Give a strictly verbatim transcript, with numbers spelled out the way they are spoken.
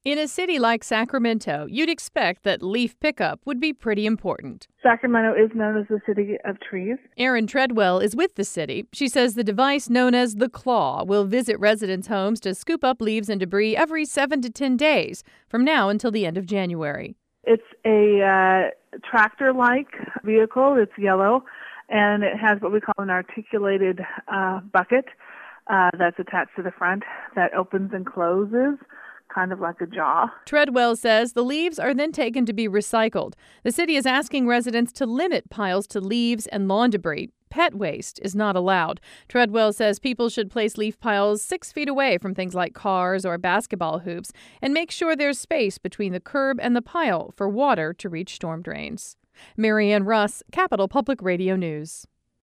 In a city like Sacramento, you'd expect that leaf pickup would be pretty important. Sacramento is known as the city of trees. Erin Treadwell is with the city. She says the device known as the Claw will visit residents' homes to scoop up leaves and debris every seven to ten days from now until the end of January. It's a uh, tractor-like vehicle. It's yellow, and it has what we call an articulated uh, bucket uh, that's attached to the front that opens and closes, kind of like a jaw. Treadwell says the leaves are then taken to be recycled. The city is asking residents to limit piles to leaves and lawn debris. Pet waste is not allowed. Treadwell says people should place leaf piles six feet away from things like cars or basketball hoops and make sure there's space between the curb and the pile for water to reach storm drains. Marianne Russ, Capital Public Radio News.